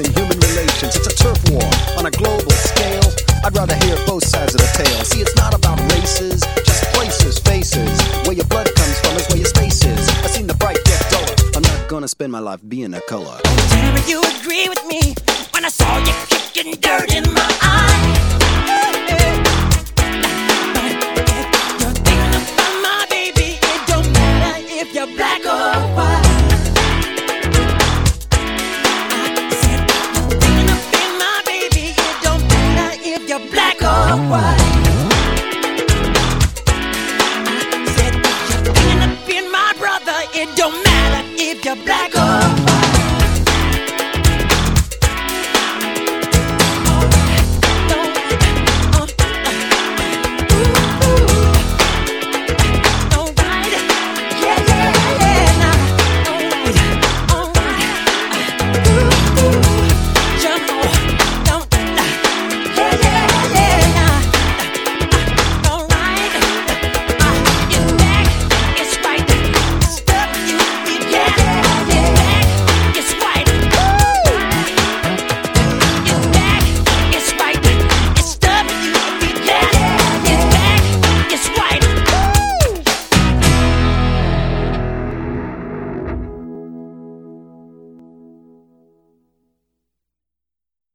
than human relations. It's a turf war on a global scale. I'd rather hear both sides of the tale. See, it's not about races, just places, faces. Where your blood comes from is where your space is. I've seen the bright get duller. I'm not gonna spend my life being a color. Tell me you agree with me when I saw you